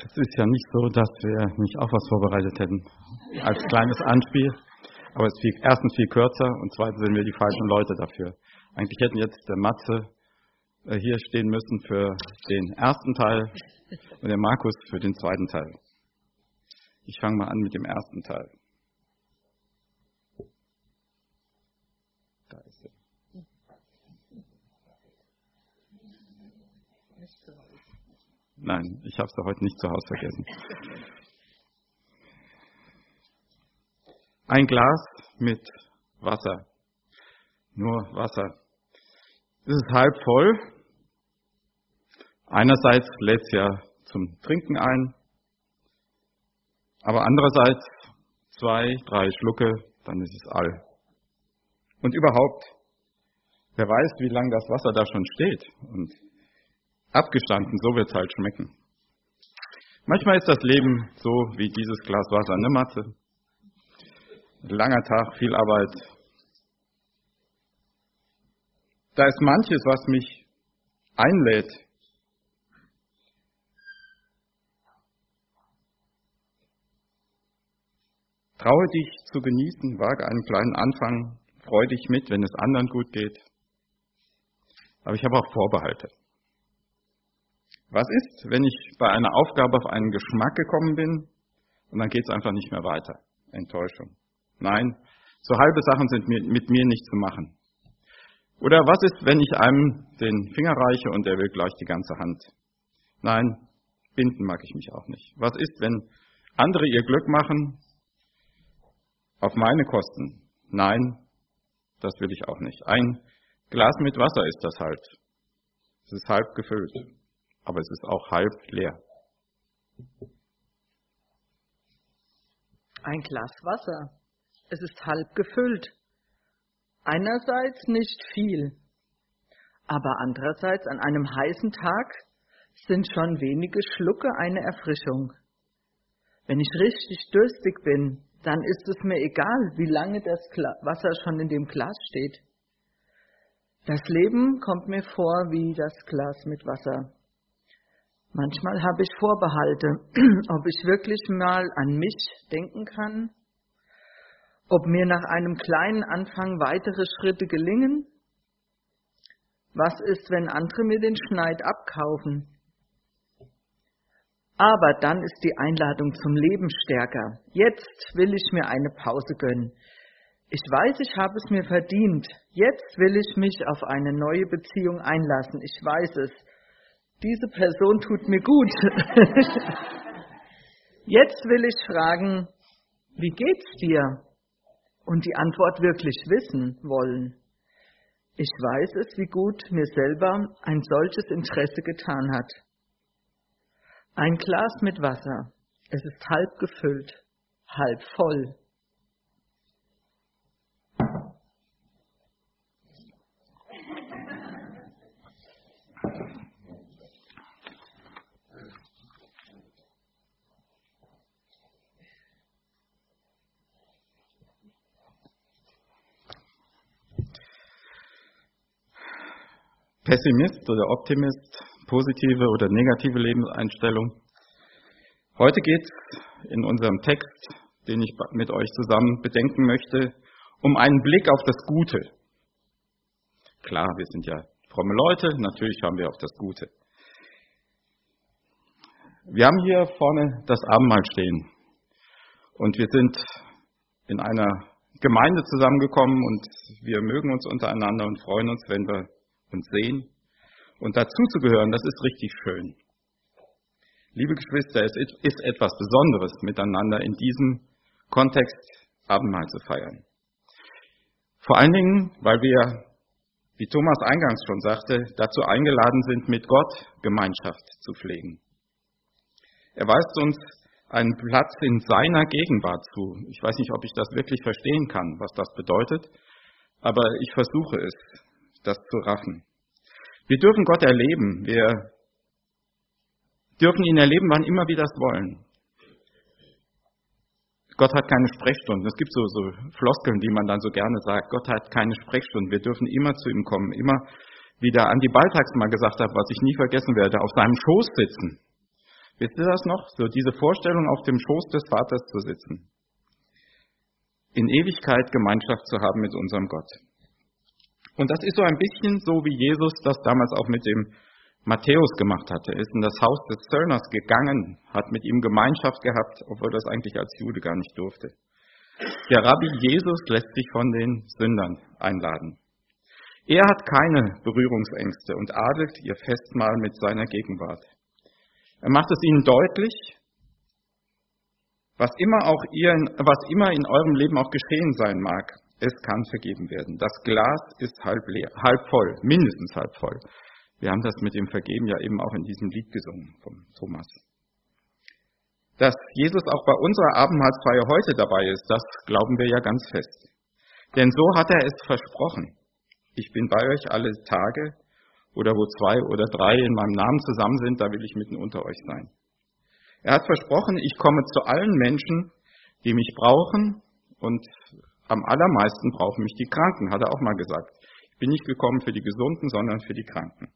Es ist ja nicht so, dass wir nicht auch was vorbereitet hätten als kleines Anspiel, aber es ist erstens viel kürzer und zweitens sind wir die falschen Leute dafür. Eigentlich hätten jetzt der Matze hier stehen müssen für den ersten Teil und der Markus für den zweiten Teil. Ich fange mal an mit dem ersten Teil. Da ist er. Nein, ich habe es heute nicht zu Hause vergessen. Ein Glas mit Wasser. Nur Wasser. Es ist halb voll. Einerseits lädt es ja zum Trinken ein, aber andererseits 2, 3 Schlucke, dann ist es all. Und überhaupt, wer weiß, wie lange das Wasser da schon steht. Und abgestanden, so wird es halt schmecken. Manchmal ist das Leben so wie dieses Glas Wasser, ne Matze? Langer Tag, viel Arbeit. Da ist manches, was mich einlädt. Traue dich zu genießen, wage einen kleinen Anfang, freu dich mit, wenn es anderen gut geht. Aber ich habe auch Vorbehalte. Was ist, wenn ich bei einer Aufgabe auf einen Geschmack gekommen bin und dann geht es einfach nicht mehr weiter? Enttäuschung. Nein, so halbe Sachen sind mit mir nicht zu machen. Oder was ist, wenn ich einem den Finger reiche und er will gleich die ganze Hand? Nein, binden mag ich mich auch nicht. Was ist, wenn andere ihr Glück machen auf meine Kosten? Nein, das will ich auch nicht. Ein Glas mit Wasser ist das halt. Es ist halb gefüllt, aber es ist auch halb leer. Ein Glas Wasser. Es ist halb gefüllt. Einerseits nicht viel, aber andererseits an einem heißen Tag sind schon wenige Schlucke eine Erfrischung. Wenn ich richtig durstig bin, dann ist es mir egal, wie lange das Wasser schon in dem Glas steht. Das Leben kommt mir vor wie das Glas mit Wasser. Manchmal habe ich Vorbehalte, ob ich wirklich mal an mich denken kann, ob mir nach einem kleinen Anfang weitere Schritte gelingen. Was ist, wenn andere mir den Schneid abkaufen? Aber dann ist die Einladung zum Leben stärker. Jetzt will ich mir eine Pause gönnen. Ich weiß, ich habe es mir verdient. Jetzt will ich mich auf eine neue Beziehung einlassen. Ich weiß es. Diese Person tut mir gut. Jetzt will ich fragen, wie geht's dir? Und die Antwort wirklich wissen wollen. Ich weiß es, wie gut mir selber ein solches Interesse getan hat. Ein Glas mit Wasser. Es ist halb gefüllt, halb voll. Pessimist oder Optimist, positive oder negative Lebenseinstellung. Heute geht es in unserem Text, den ich mit euch zusammen bedenken möchte, um einen Blick auf das Gute. Klar, wir sind ja fromme Leute, natürlich haben wir auch das Gute. Wir haben hier vorne das Abendmahl stehen und wir sind in einer Gemeinde zusammengekommen und wir mögen uns untereinander und freuen uns, wenn wir uns sehen. Und dazu zu gehören, das ist richtig schön. Liebe Geschwister, es ist etwas Besonderes, miteinander in diesem Kontext Abendmahl zu feiern. Vor allen Dingen, weil wir, wie Thomas eingangs schon sagte, dazu eingeladen sind, mit Gott Gemeinschaft zu pflegen. Er weist uns einen Platz in seiner Gegenwart zu. Ich weiß nicht, ob ich das wirklich verstehen kann, was das bedeutet, aber ich versuche es, das zu raffen. Wir dürfen Gott erleben. Wir dürfen ihn erleben, wann immer wir das wollen. Gott hat keine Sprechstunden. Es gibt so Floskeln, die man dann so gerne sagt. Gott hat keine Sprechstunden. Wir dürfen immer zu ihm kommen. Immer, wie der Andi Baltax mal gesagt hat, was ich nie vergessen werde, auf seinem Schoß sitzen. Wisst ihr das noch? So diese Vorstellung, auf dem Schoß des Vaters zu sitzen. In Ewigkeit Gemeinschaft zu haben mit unserem Gott. Und das ist so ein bisschen so, wie Jesus das damals auch mit dem Matthäus gemacht hatte. Er ist in das Haus des Zöllners gegangen, hat mit ihm Gemeinschaft gehabt, obwohl das eigentlich als Jude gar nicht durfte. Der Rabbi Jesus lässt sich von den Sündern einladen. Er hat keine Berührungsängste und adelt ihr Festmahl mit seiner Gegenwart. Er macht es ihnen deutlich, was immer in eurem Leben auch geschehen sein mag, es kann vergeben werden. Das Glas ist halb leer, halb voll, mindestens halb voll. Wir haben das mit dem Vergeben ja eben auch in diesem Lied gesungen vom Thomas. Dass Jesus auch bei unserer Abendmahlsfeier heute dabei ist, das glauben wir ja ganz fest. Denn so hat er es versprochen. Ich bin bei euch alle Tage, oder wo 2 oder 3 in meinem Namen zusammen sind, da will ich mitten unter euch sein. Er hat versprochen, ich komme zu allen Menschen, die mich brauchen, und am allermeisten brauchen mich die Kranken, hat er auch mal gesagt. Ich bin nicht gekommen für die Gesunden, sondern für die Kranken.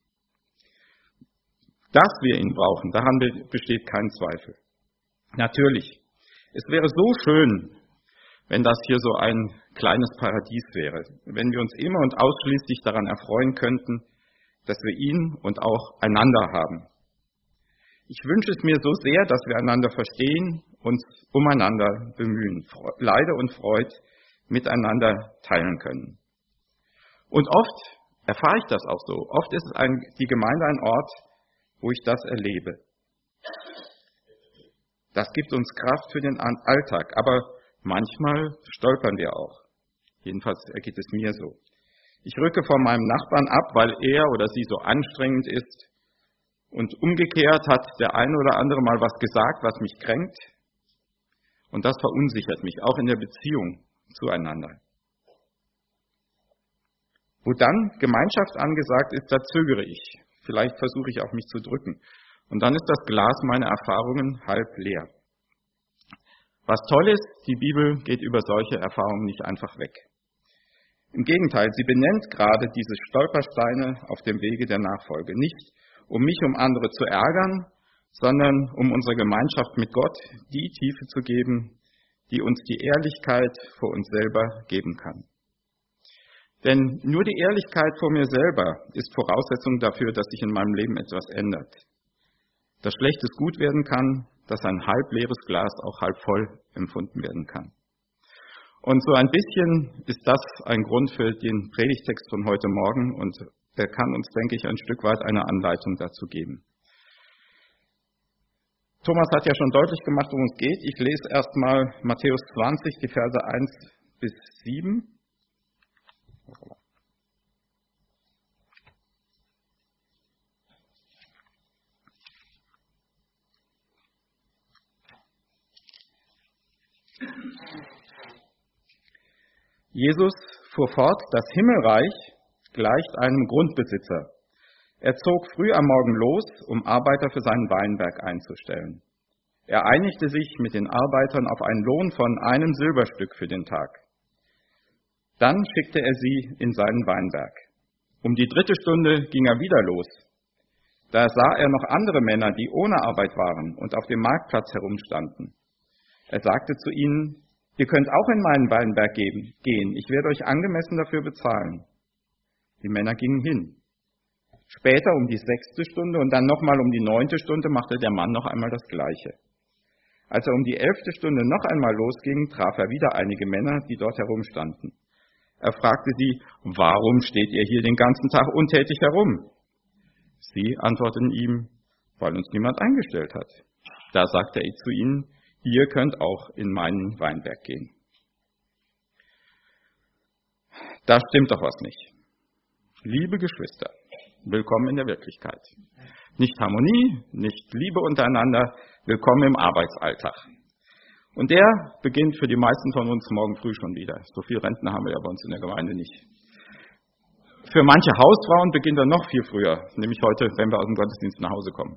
Dass wir ihn brauchen, daran besteht kein Zweifel. Natürlich, es wäre so schön, wenn das hier so ein kleines Paradies wäre, wenn wir uns immer und ausschließlich daran erfreuen könnten, dass wir ihn und auch einander haben. Ich wünsche es mir so sehr, dass wir einander verstehen, uns umeinander bemühen, Leide und Freude miteinander teilen können. Und oft erfahre ich das auch so. Oft ist die Gemeinde ein Ort, wo ich das erlebe. Das gibt uns Kraft für den Alltag, aber manchmal stolpern wir auch. Jedenfalls ergeht es mir so. Ich rücke von meinem Nachbarn ab, weil er oder sie so anstrengend ist. Und umgekehrt hat der eine oder andere mal was gesagt, was mich kränkt. Und das verunsichert mich, auch in der Beziehung zueinander. Wo dann Gemeinschaft angesagt ist, da zögere ich. Vielleicht versuche ich auch mich zu drücken. Und dann ist das Glas meiner Erfahrungen halb leer. Was toll ist, die Bibel geht über solche Erfahrungen nicht einfach weg. Im Gegenteil, sie benennt gerade diese Stolpersteine auf dem Wege der Nachfolge. Nicht, um mich, um andere zu ärgern, sondern um unserer Gemeinschaft mit Gott die Tiefe zu geben, die uns die Ehrlichkeit vor uns selber geben kann. Denn nur die Ehrlichkeit vor mir selber ist Voraussetzung dafür, dass sich in meinem Leben etwas ändert. Dass Schlechtes gut werden kann, dass ein halb leeres Glas auch halb voll empfunden werden kann. Und so ein bisschen ist das ein Grund für den Predigtext von heute Morgen und er kann uns, denke ich, ein Stück weit eine Anleitung dazu geben. Thomas hat ja schon deutlich gemacht, worum es geht. Ich lese erstmal Matthäus 20, die Verse 1 bis 7. Jesus fuhr fort, das Himmelreich gleicht einem Grundbesitzer. Er zog früh am Morgen los, um Arbeiter für seinen Weinberg einzustellen. Er einigte sich mit den Arbeitern auf einen Lohn von 1 Silberstück für den Tag. Dann schickte er sie in seinen Weinberg. Um die 3. Stunde ging er wieder los. Da sah er noch andere Männer, die ohne Arbeit waren und auf dem Marktplatz herumstanden. Er sagte zu ihnen, ihr könnt auch in meinen Weinberg gehen, ich werde euch angemessen dafür bezahlen. Die Männer gingen hin. Später um die 6. Stunde und dann nochmal um die 9. Stunde machte der Mann noch einmal das Gleiche. Als er um die 11. Stunde noch einmal losging, traf er wieder einige Männer, die dort herumstanden. Er fragte sie, warum steht ihr hier den ganzen Tag untätig herum? Sie antworteten ihm, weil uns niemand eingestellt hat. Da sagte er zu ihnen, ihr könnt auch in meinen Weinberg gehen. Da stimmt doch was nicht. Liebe Geschwister, willkommen in der Wirklichkeit. Nicht Harmonie, nicht Liebe untereinander, willkommen im Arbeitsalltag. Und der beginnt für die meisten von uns morgen früh schon wieder. So viel Rentner haben wir ja bei uns in der Gemeinde nicht. Für manche Hausfrauen beginnt er noch viel früher, nämlich heute, wenn wir aus dem Gottesdienst nach Hause kommen.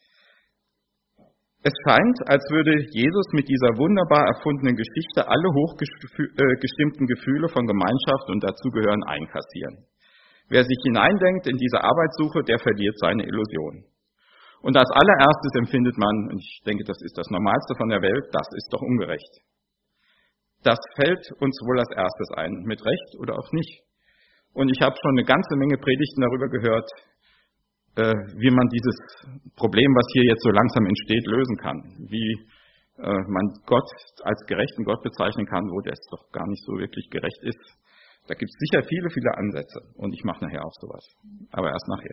Es scheint, als würde Jesus mit dieser wunderbar erfundenen Geschichte alle hochgestimmten Gefühle von Gemeinschaft und Dazugehören einkassieren. Wer sich hineindenkt in diese Arbeitssuche, der verliert seine Illusion. Und als allererstes empfindet man, und ich denke, das ist das Normalste von der Welt, das ist doch ungerecht. Das fällt uns wohl als erstes ein, mit Recht oder auch nicht. Und ich habe schon eine ganze Menge Predigten darüber gehört, wie man dieses Problem, was hier jetzt so langsam entsteht, lösen kann. Wie man Gott als gerechten Gott bezeichnen kann, wo der doch gar nicht so wirklich gerecht ist. Da gibt es sicher viele, viele Ansätze. Und ich mache nachher auch sowas. Aber erst nachher.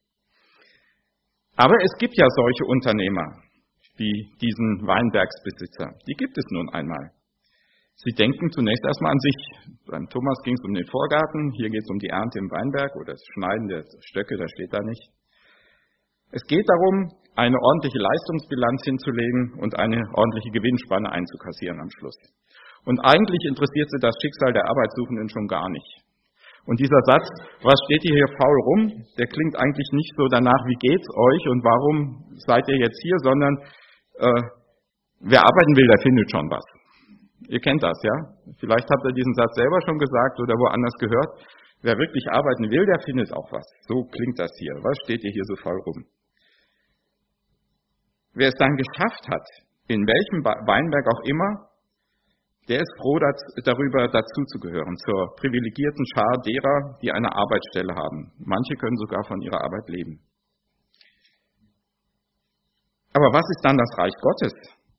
Aber es gibt ja solche Unternehmer, wie diesen Weinbergsbesitzer. Die gibt es nun einmal. Sie denken zunächst erstmal an sich. Beim Thomas ging es um den Vorgarten, hier geht es um die Ernte im Weinberg oder das Schneiden der Stöcke, das steht da nicht. Es geht darum, eine ordentliche Leistungsbilanz hinzulegen und eine ordentliche Gewinnspanne einzukassieren am Schluss. Und eigentlich interessiert sie das Schicksal der Arbeitssuchenden schon gar nicht. Und dieser Satz, was steht hier faul rum, der klingt eigentlich nicht so danach, wie geht's euch und warum seid ihr jetzt hier, sondern wer arbeiten will, der findet schon was. Ihr kennt das, ja? Vielleicht habt ihr diesen Satz selber schon gesagt oder woanders gehört. Wer wirklich arbeiten will, der findet auch was. So klingt das hier. Was steht ihr hier so faul rum? Wer es dann geschafft hat, in welchem Weinberg auch immer, der ist froh darüber, dazuzugehören, zur privilegierten Schar derer, die eine Arbeitsstelle haben. Manche können sogar von ihrer Arbeit leben. Aber was ist dann das Reich Gottes?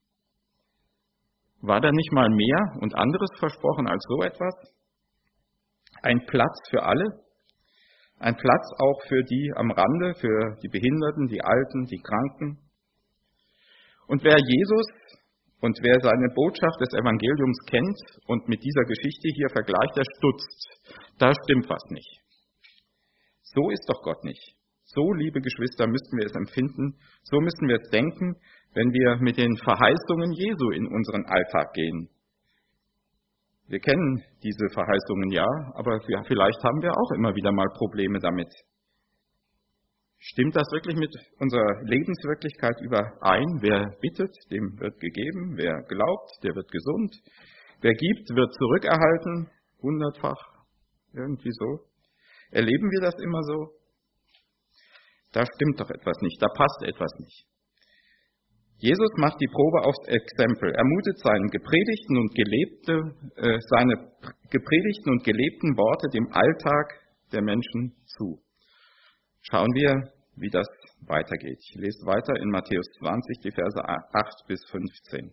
War da nicht mal mehr und anderes versprochen als so etwas? Ein Platz für alle? Ein Platz auch für die am Rande, für die Behinderten, die Alten, die Kranken? Und wer Jesus und wer seine Botschaft des Evangeliums kennt und mit dieser Geschichte hier vergleicht, der stutzt. Da stimmt was nicht. So ist doch Gott nicht. So, liebe Geschwister, müssten wir es empfinden, so müssten wir es denken, wenn wir mit den Verheißungen Jesu in unseren Alltag gehen. Wir kennen diese Verheißungen ja, aber vielleicht haben wir auch immer wieder mal Probleme damit. Stimmt das wirklich mit unserer Lebenswirklichkeit überein? Wer bittet, dem wird gegeben. Wer glaubt, der wird gesund. Wer gibt, wird zurückerhalten. 100-fach. Irgendwie so. Erleben wir das immer so? Da stimmt doch etwas nicht. Da passt etwas nicht. Jesus macht die Probe aufs Exempel. Er mutet seine gepredigten und gelebten Worte dem Alltag der Menschen zu. Schauen wir, wie das weitergeht. Ich lese weiter in Matthäus 20, die Verse 8 bis 15.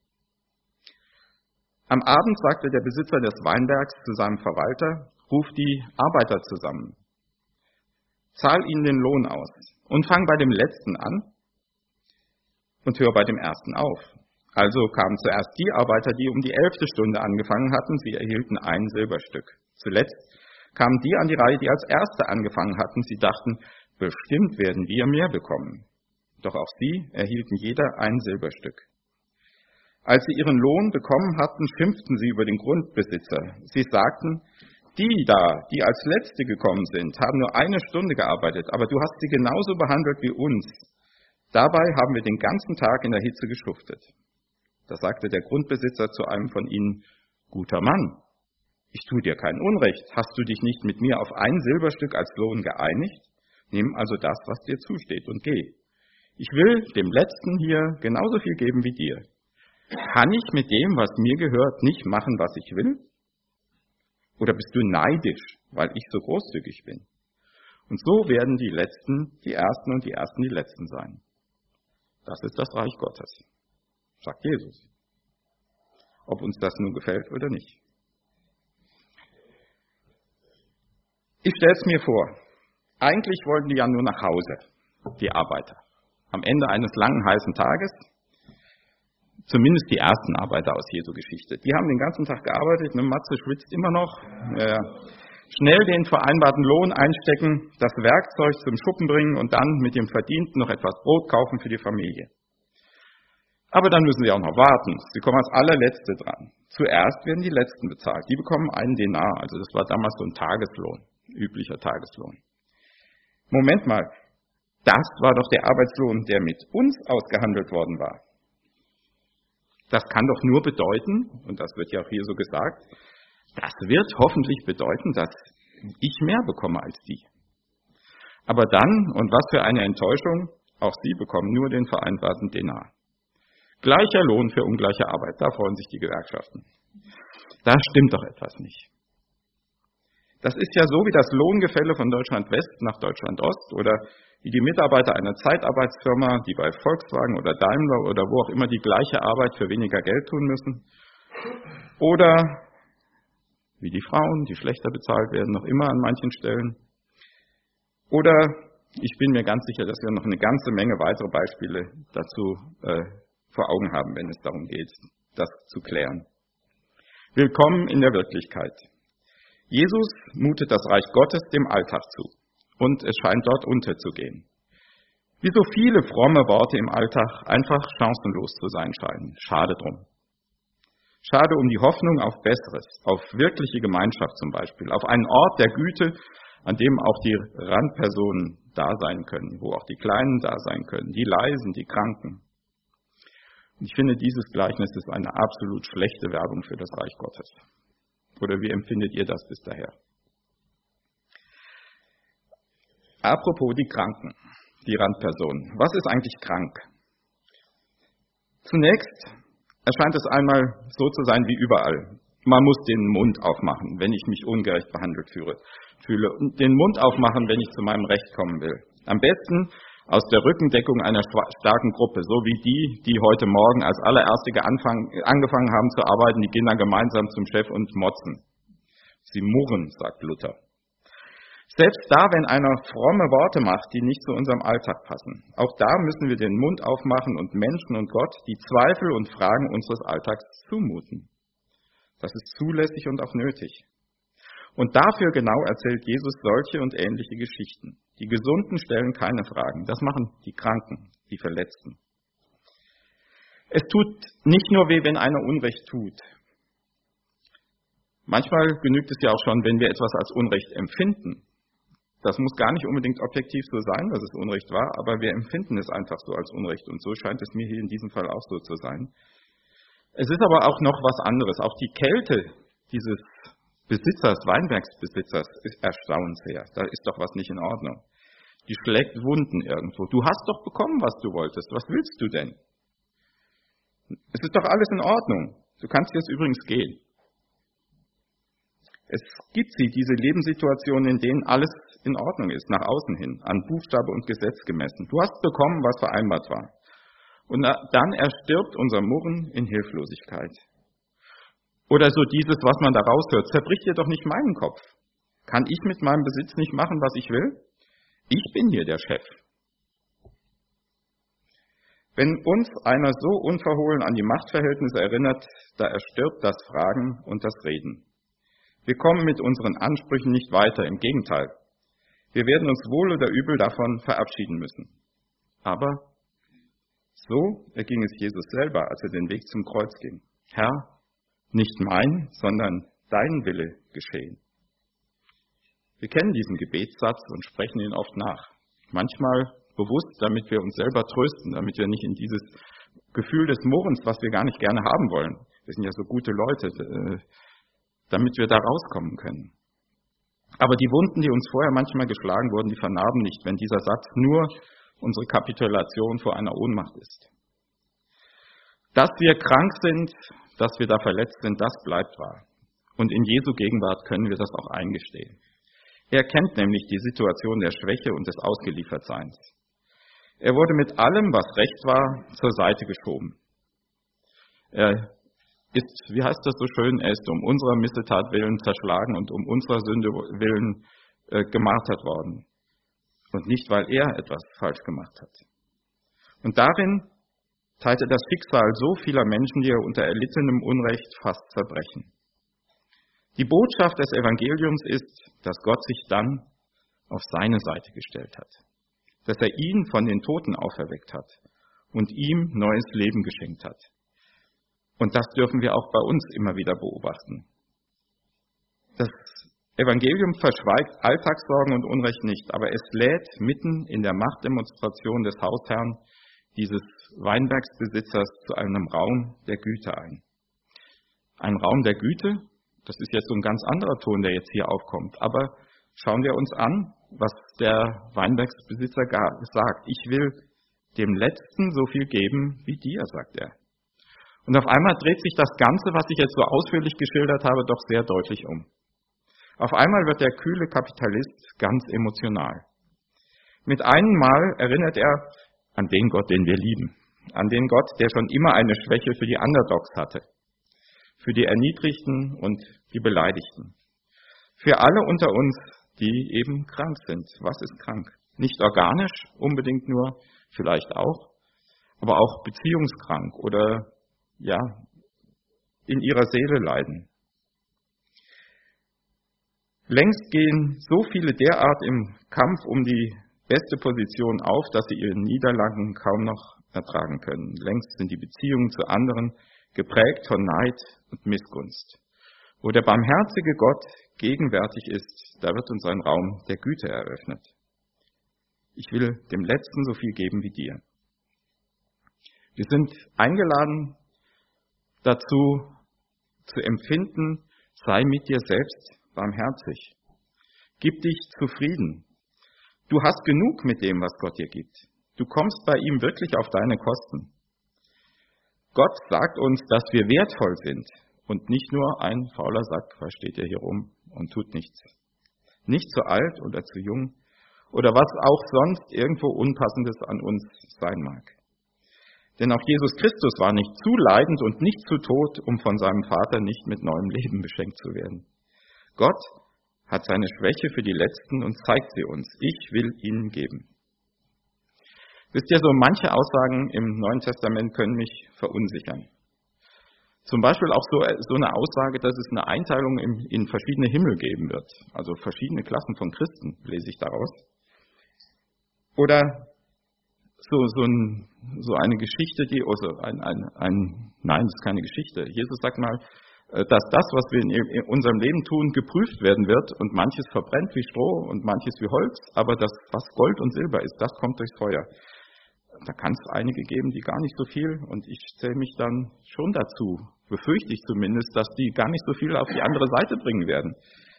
Am Abend sagte der Besitzer des Weinbergs zu seinem Verwalter, ruf die Arbeiter zusammen. Zahl ihnen den Lohn aus und fang bei dem Letzten an und hör bei dem Ersten auf. Also kamen zuerst die Arbeiter, die um die 11. Stunde angefangen hatten, sie erhielten ein Silberstück. Zuletzt kamen die an die Reihe, die als Erste angefangen hatten. Sie dachten, bestimmt werden wir mehr bekommen. Doch auch sie erhielten jeder ein Silberstück. Als sie ihren Lohn bekommen hatten, schimpften sie über den Grundbesitzer. Sie sagten, die da, die als Letzte gekommen sind, haben nur 1 Stunde gearbeitet, aber du hast sie genauso behandelt wie uns. Dabei haben wir den ganzen Tag in der Hitze geschuftet. Da sagte der Grundbesitzer zu einem von ihnen, guter Mann, ich tue dir kein Unrecht. Hast du dich nicht mit mir auf ein Silberstück als Lohn geeinigt? Nimm also das, was dir zusteht und geh. Ich will dem Letzten hier genauso viel geben wie dir. Kann ich mit dem, was mir gehört, nicht machen, was ich will? Oder bist du neidisch, weil ich so großzügig bin? Und so werden die Letzten die Ersten und die Ersten die Letzten sein. Das ist das Reich Gottes, sagt Jesus. Ob uns das nun gefällt oder nicht. Ich stelle es mir vor, eigentlich wollten die ja nur nach Hause, die Arbeiter. Am Ende eines langen, heißen Tages, zumindest die ersten Arbeiter aus Jesu Geschichte. Die haben den ganzen Tag gearbeitet, Matze schwitzt immer noch. Schnell den vereinbarten Lohn einstecken, das Werkzeug zum Schuppen bringen und dann mit dem Verdienten noch etwas Brot kaufen für die Familie. Aber dann müssen sie auch noch warten. Sie kommen als allerletzte dran. Zuerst werden die Letzten bezahlt. Die bekommen einen Denar, also das war damals so ein Tageslohn, üblicher Tageslohn. Moment mal, das war doch der Arbeitslohn, der mit uns ausgehandelt worden war. Das kann doch nur bedeuten, und das wird ja auch hier so gesagt, das wird hoffentlich bedeuten, dass ich mehr bekomme als die. Aber dann, und was für eine Enttäuschung, Auch sie bekommen nur den vereinbarten Denar. Gleicher Lohn für ungleiche Arbeit, da freuen sich die Gewerkschaften. Da stimmt doch etwas nicht. Das ist ja so wie das Lohngefälle von Deutschland West nach Deutschland Ost oder wie die Mitarbeiter einer Zeitarbeitsfirma, die bei Volkswagen oder Daimler oder wo auch immer die gleiche Arbeit für weniger Geld tun müssen. Oder wie die Frauen, die schlechter bezahlt werden, noch immer an manchen Stellen. Oder ich bin mir ganz sicher, dass wir noch eine ganze Menge weitere Beispiele dazu vor Augen haben, wenn es darum geht, das zu klären. Willkommen in der Wirklichkeit. Jesus mutet das Reich Gottes dem Alltag zu und es scheint dort unterzugehen. Wie so viele fromme Worte im Alltag einfach chancenlos zu sein scheinen. Schade drum. Schade um die Hoffnung auf Besseres, auf wirkliche Gemeinschaft zum Beispiel, auf einen Ort der Güte, an dem auch die Randpersonen da sein können, wo auch die Kleinen da sein können, die Leisen, die Kranken. Und ich finde, dieses Gleichnis ist eine absolut schlechte Werbung für das Reich Gottes. Oder wie empfindet ihr das bis daher? Apropos die Kranken, die Randpersonen. Was ist eigentlich krank? Zunächst erscheint es einmal so zu sein wie überall. Man muss den Mund aufmachen, wenn ich mich ungerecht behandelt fühle. Und den Mund aufmachen, wenn ich zu meinem Recht kommen will. Am besten aus der Rückendeckung einer starken Gruppe, so wie die heute Morgen als allererste angefangen haben zu arbeiten, die gehen dann gemeinsam zum Chef und motzen. Sie murren, sagt Luther. Selbst da, wenn einer fromme Worte macht, die nicht zu unserem Alltag passen, auch da müssen wir den Mund aufmachen und Menschen und Gott die Zweifel und Fragen unseres Alltags zumuten. Das ist zulässig und auch nötig. Und dafür genau erzählt Jesus solche und ähnliche Geschichten. Die Gesunden stellen keine Fragen. Das machen die Kranken, die Verletzten. Es tut nicht nur weh, wenn einer Unrecht tut. Manchmal genügt es ja auch schon, wenn wir etwas als Unrecht empfinden. Das muss gar nicht unbedingt objektiv so sein, dass es Unrecht war, aber wir empfinden es einfach so als Unrecht. Und so scheint es mir hier in diesem Fall auch so zu sein. Es ist aber auch noch was anderes. Auch die Kälte dieses Weinbergsbesitzers, ist erstaunenswert. Da ist doch was nicht in Ordnung. Die schlägt Wunden irgendwo. Du hast doch bekommen, was du wolltest. Was willst du denn? Es ist doch alles in Ordnung. Du kannst jetzt übrigens gehen. Es gibt diese Lebenssituationen, in denen alles in Ordnung ist, nach außen hin, an Buchstabe und Gesetz gemessen. Du hast bekommen, was vereinbart war. Und dann erstirbt unser Murren in Hilflosigkeit. Oder so dieses, was man da raushört, zerbricht dir doch nicht meinen Kopf. Kann ich mit meinem Besitz nicht machen, was ich will? Ich bin hier der Chef. Wenn uns einer so unverhohlen an die Machtverhältnisse erinnert, da erstirbt das Fragen und das Reden. Wir kommen mit unseren Ansprüchen nicht weiter, im Gegenteil. Wir werden uns wohl oder übel davon verabschieden müssen. Aber so erging es Jesus selber, als er den Weg zum Kreuz ging. Herr, nicht mein, sondern dein Wille geschehen. Wir kennen diesen Gebetssatz und sprechen ihn oft nach. Manchmal bewusst, damit wir uns selber trösten, damit wir nicht in dieses Gefühl des Murrens, was wir gar nicht gerne haben wollen. Wir sind ja so gute Leute, damit wir da rauskommen können. Aber die Wunden, die uns vorher manchmal geschlagen wurden, die vernarben nicht, wenn dieser Satz nur unsere Kapitulation vor einer Ohnmacht ist. Dass wir krank sind, dass wir da verletzt sind, das bleibt wahr. Und in Jesu Gegenwart können wir das auch eingestehen. Er kennt nämlich die Situation der Schwäche und des Ausgeliefertseins. Er wurde mit allem, was recht war, zur Seite geschoben. Er ist, wie heißt das so schön, er ist um unserer Missetat willen zerschlagen und um unserer Sünde willen gemartert worden. Und nicht, weil er etwas falsch gemacht hat. Und darin teilte das Schicksal so vieler Menschen, die er unter erlittenem Unrecht fast zerbrechen. Die Botschaft des Evangeliums ist, dass Gott sich dann auf seine Seite gestellt hat. Dass er ihn von den Toten auferweckt hat und ihm neues Leben geschenkt hat. Und das dürfen wir auch bei uns immer wieder beobachten. Das Evangelium verschweigt Alltagssorgen und Unrecht nicht, aber es lädt mitten in der Machtdemonstration des Hausherrn dieses Weinbergsbesitzers zu einem Raum der Güte ein. Ein Raum der Güte, das ist jetzt so ein ganz anderer Ton, der jetzt hier aufkommt, aber schauen wir uns an, was der Weinbergsbesitzer sagt. Ich will dem Letzten so viel geben wie dir, sagt er. Und auf einmal dreht sich das Ganze, was ich jetzt so ausführlich geschildert habe, doch sehr deutlich um. Auf einmal wird der kühle Kapitalist ganz emotional. Mit einem Mal erinnert er an den Gott, den wir lieben. An den Gott, der schon immer eine Schwäche für die Underdogs hatte. Für die Erniedrigten und die Beleidigten. Für alle unter uns, die eben krank sind. Was ist krank? Nicht organisch unbedingt nur, vielleicht auch, aber auch beziehungskrank oder in ihrer Seele leiden. Längst gehen so viele derart im Kampf um die beste Position auf, dass sie ihre Niederlagen kaum noch ertragen können. Längst sind die Beziehungen zu anderen geprägt von Neid und Missgunst. Wo der barmherzige Gott gegenwärtig ist, da wird uns ein Raum der Güte eröffnet. Ich will dem Letzten so viel geben wie dir. Wir sind eingeladen dazu zu empfinden, sei mit dir selbst barmherzig. Gib dich zufrieden. Du hast genug mit dem, was Gott dir gibt. Du kommst bei ihm wirklich auf deine Kosten. Gott sagt uns, dass wir wertvoll sind und nicht nur ein fauler Sack, was steht hier rum und tut nichts. Nicht zu alt oder zu jung oder was auch sonst irgendwo Unpassendes an uns sein mag. Denn auch Jesus Christus war nicht zu leidend und nicht zu tot, um von seinem Vater nicht mit neuem Leben beschenkt zu werden. Gott hat seine Schwäche für die Letzten und zeigt sie uns. Ich will ihnen geben. Wisst ihr, so manche Aussagen im Neuen Testament können mich verunsichern. Zum Beispiel auch so eine Aussage, dass es eine Einteilung in verschiedene Himmel geben wird. Also verschiedene Klassen von Christen, lese ich daraus. Oder so eine Geschichte, nein, das ist keine Geschichte. Jesus sagt mal, dass das, was wir in unserem Leben tun, geprüft werden wird und manches verbrennt wie Stroh und manches wie Holz, aber das, was Gold und Silber ist, das kommt durchs Feuer. Da kann es einige geben, die gar nicht so viel, und ich zähle mich dann schon dazu, befürchte ich zumindest, dass die gar nicht so viel auf die andere Seite bringen werden.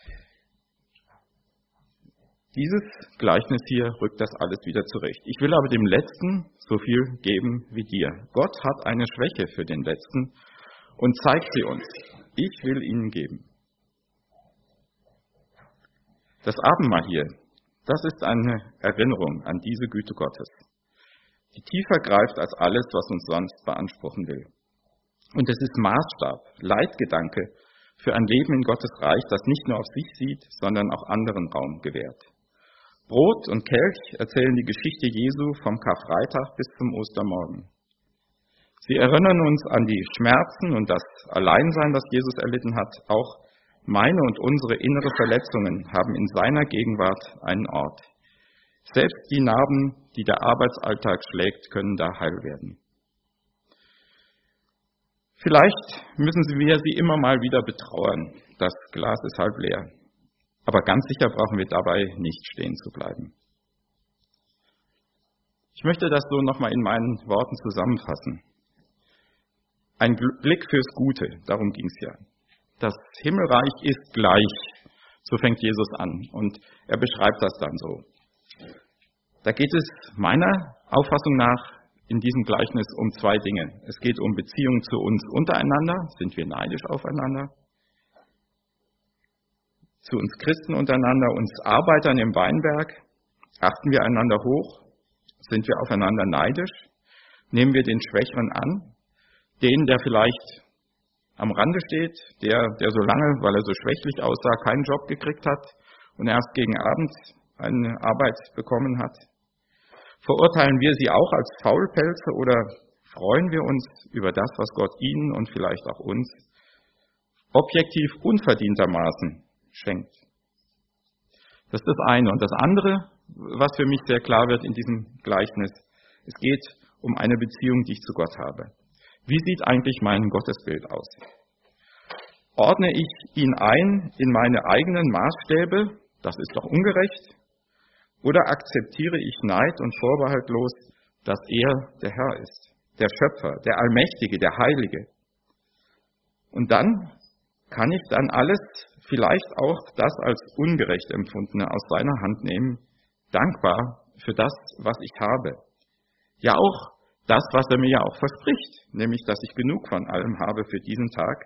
Dieses Gleichnis hier rückt das alles wieder zurecht. Ich will aber dem Letzten so viel geben wie dir. Gott hat eine Schwäche für den Letzten und zeigt sie uns. Ich will ihnen geben. Das Abendmahl hier, das ist eine Erinnerung an diese Güte Gottes, die tiefer greift als alles, was uns sonst beanspruchen will. Und es ist Maßstab, Leitgedanke für ein Leben in Gottes Reich, das nicht nur auf sich sieht, sondern auch anderen Raum gewährt. Brot und Kelch erzählen die Geschichte Jesu vom Karfreitag bis zum Ostermorgen. Sie erinnern uns an die Schmerzen und das Alleinsein, das Jesus erlitten hat. Auch meine und unsere innere Verletzungen haben in seiner Gegenwart einen Ort. Selbst die Narben, die der Arbeitsalltag schlägt, können da heil werden. Vielleicht müssen wir sie immer mal wieder betrauern. Das Glas ist halb leer. Aber ganz sicher brauchen wir dabei nicht stehen zu bleiben. Ich möchte das so nochmal in meinen Worten zusammenfassen. Ein Blick fürs Gute, darum ging es ja. Das Himmelreich ist gleich, so fängt Jesus an und er beschreibt das dann so. Da geht es meiner Auffassung nach in diesem Gleichnis um zwei Dinge. Es geht um Beziehungen zu uns untereinander, sind wir neidisch aufeinander? Zu uns Christen untereinander, uns Arbeitern im Weinberg, achten wir einander hoch? Sind wir aufeinander neidisch? Nehmen wir den Schwächeren an? Den, der vielleicht am Rande steht, der so lange, weil er so schwächlich aussah, keinen Job gekriegt hat und erst gegen Abend eine Arbeit bekommen hat? Verurteilen wir sie auch als Faulpelze oder freuen wir uns über das, was Gott ihnen und vielleicht auch uns objektiv unverdientermaßen schenkt? Das ist das eine. Und das andere, was für mich sehr klar wird in diesem Gleichnis, es geht um eine Beziehung, die ich zu Gott habe. Wie sieht eigentlich mein Gottesbild aus? Ordne ich ihn ein in meine eigenen Maßstäbe, das ist doch ungerecht, oder akzeptiere ich neid und vorbehaltlos, dass er der Herr ist, der Schöpfer, der Allmächtige, der Heilige? Und dann kann ich dann alles, vielleicht auch das als ungerecht empfundene, aus seiner Hand nehmen, dankbar für das, was ich habe. Ja auch das, was er mir ja auch verspricht, nämlich, dass ich genug von allem habe für diesen Tag.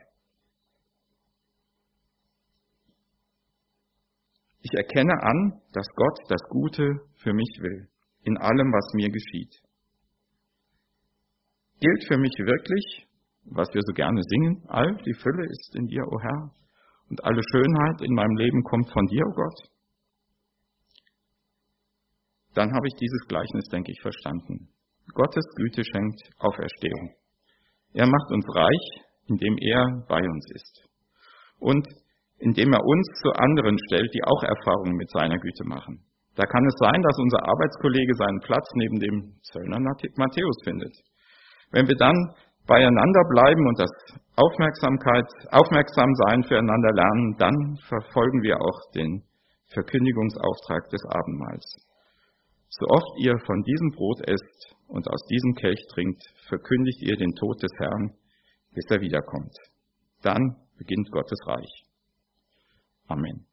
Ich erkenne an, dass Gott das Gute für mich will, in allem, was mir geschieht. Gilt für mich wirklich, was wir so gerne singen, all die Fülle ist in dir, o Herr, und alle Schönheit in meinem Leben kommt von dir, o Gott? Dann habe ich dieses Gleichnis, denke ich, verstanden. Gottes Güte schenkt Auferstehung. Er macht uns reich, indem er bei uns ist. Und indem er uns zu anderen stellt, die auch Erfahrungen mit seiner Güte machen. Da kann es sein, dass unser Arbeitskollege seinen Platz neben dem Zöllner Matthäus findet. Wenn wir dann beieinander bleiben und das Aufmerksamsein füreinander lernen, dann verfolgen wir auch den Verkündigungsauftrag des Abendmahls. So oft ihr von diesem Brot esst und aus diesem Kelch trinkt, verkündigt ihr den Tod des Herrn, bis er wiederkommt. Dann beginnt Gottes Reich. Amen.